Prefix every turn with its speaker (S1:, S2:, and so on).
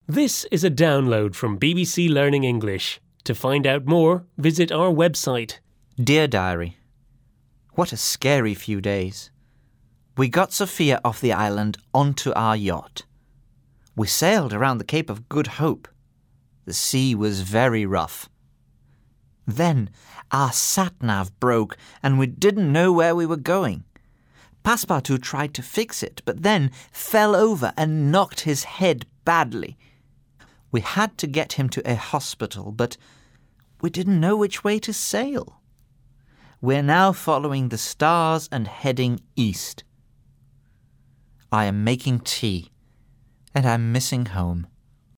S1: This is a download from BBC Learning English. To find out more, visit our website.
S2: Dear Diary, what a scary few days. We got Sophia off the island onto our yacht. We sailed around the Cape of Good Hope. The sea was very rough. Then our sat-nav broke and we didn't know where we were going. Passepartout tried to fix it, but then fell over and knocked his head badly. We had to get him to a hospital, but we didn't know which way to sail. We're now following the stars and heading east. I am making tea, and I'm missing home.